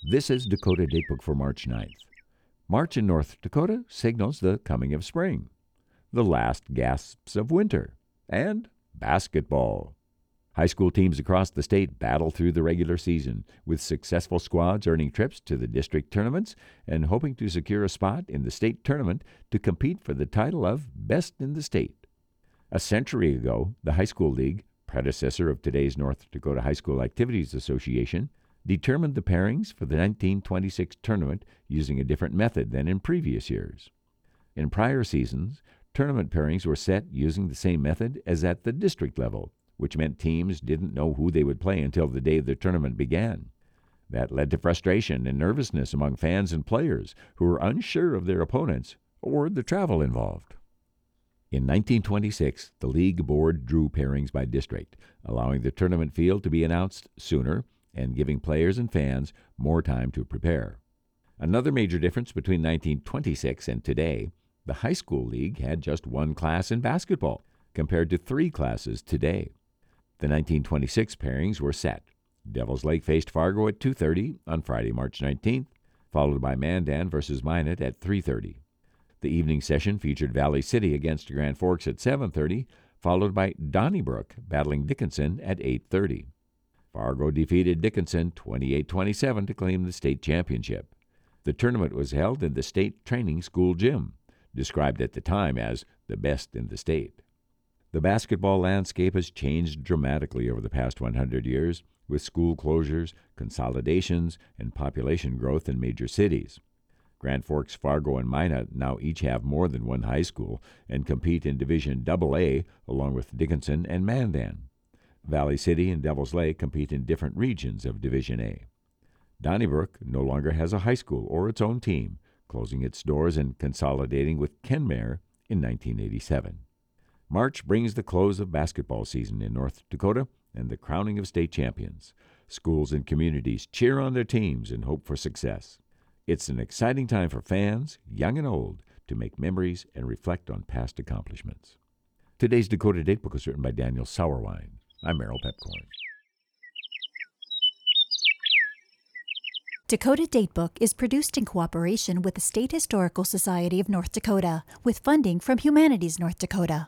This is Dakota Datebook for March 9th. March in North Dakota signals the coming of spring, the last gasps of winter, and basketball. High school teams across the state battle through the regular season, with successful squads earning trips to the district tournaments and hoping to secure a spot in the state tournament to compete for the title of Best in the State. A century ago, the High School League, predecessor of today's North Dakota High School Activities Association, determined the pairings for the 1926 tournament using a different method than in previous years. In prior seasons, tournament pairings were set using the same method as at the district level, which meant teams didn't know who they would play until the day the tournament began. That led to frustration and nervousness among fans and players who were unsure of their opponents or the travel involved. In 1926, the league board drew pairings by district, allowing the tournament field to be announced sooner and giving players and fans more time to prepare. Another major difference between 1926 and today, the high school league had just one class in basketball, compared to 3 classes today. The 1926 pairings were set. Devils Lake faced Fargo at 2:30 on Friday, March 19th, followed by Mandan versus Minot at 3:30. The evening session featured Valley City against Grand Forks at 7:30, followed by Donnybrook battling Dickinson at 8:30. Fargo defeated Dickinson 28-27 to claim the state championship. The tournament was held in the state training school gym, described at the time as the best in the state. The basketball landscape has changed dramatically over the past 100 years, with school closures, consolidations, and population growth in major cities. Grand Forks, Fargo, and Minot now each have more than one high school and compete in Division AA along with Dickinson and Mandan. Valley City and Devils Lake compete in different regions of Division A. Donnybrook no longer has a high school or its own team, closing its doors and consolidating with Kenmare in 1987. March brings the close of basketball season in North Dakota and the crowning of state champions. Schools and communities cheer on their teams and hope for success. It's an exciting time for fans, young and old, to make memories and reflect on past accomplishments. Today's Dakota Datebook was written by Daniel Sauerwein. I'm Merrill Pepcorn. Dakota Datebook is produced in cooperation with the State Historical Society of North Dakota, with funding from Humanities North Dakota.